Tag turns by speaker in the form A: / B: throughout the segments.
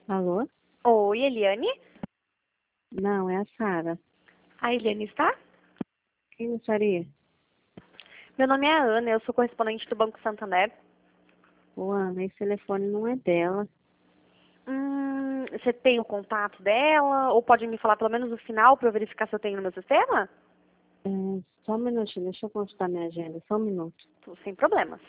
A: Alô?
B: Oi, Eliane?
A: Não, é a Sara.
B: A Eliane está?
A: Quem gostaria?
B: Meu nome é Ana, eu sou correspondente do Banco Santander.
A: Ô, Ana, esse telefone não é dela.
B: Você tem o contato dela? Ou pode me falar pelo menos o final para eu verificar se eu tenho no meu sistema?
A: Só um minutinho, deixa eu consultar minha agenda. Só um minuto.
B: Sem problemas.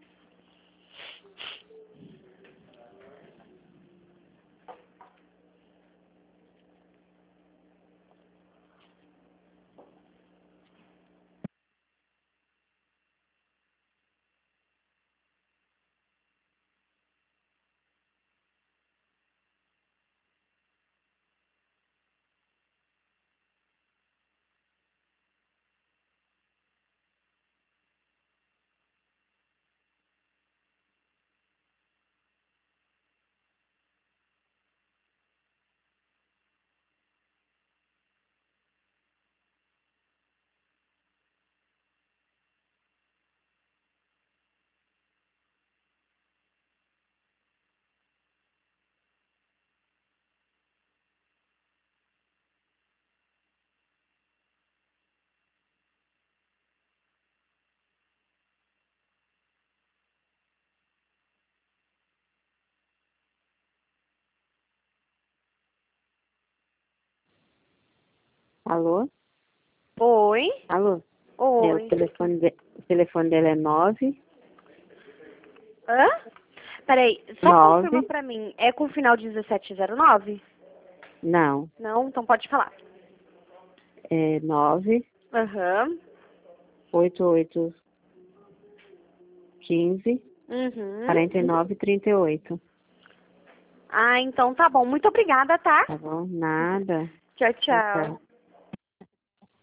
A: Alô?
B: Oi?
A: Alô? O
B: Oi.
A: telefone dela é 9.
B: Hã? Peraí, só confirma
A: 9.
B: pra mim. É com o final de 1709?
A: Não.
B: Não? Então pode falar.
A: É 9
B: Aham.
A: 88 15
B: Uhum.
A: 49 38.
B: Ah, então tá bom. Muito obrigada, tá?
A: Tá bom? Nada.
B: Tchau,
A: Tchau,
B: tchau.
A: tchau.